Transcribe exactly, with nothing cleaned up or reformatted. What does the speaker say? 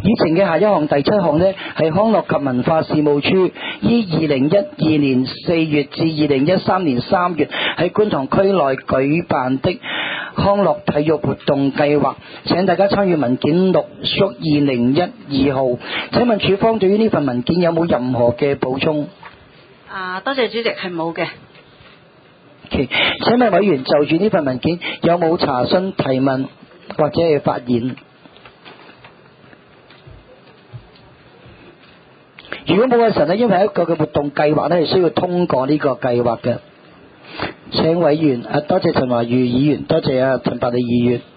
議程嘅下一項第七項呢，係康樂及文化事務處於二零一二年四月至二零一三年三月喺觀塘區內舉辦的康樂體育活動計劃，請大家參閱文件六屬二零一二號。請問署方對於呢份文件有冇任何嘅補充？ 啊，多謝主席，係冇嘅。 Okay. 請問委員就住呢份文件有冇查詢、提問或者係發言？如果冇嘅時候呢，因為一個嘅活動計劃呢係需要通過呢個計劃嘅。請委員啊，多謝陳華宇議員，多謝啊陳百里議員。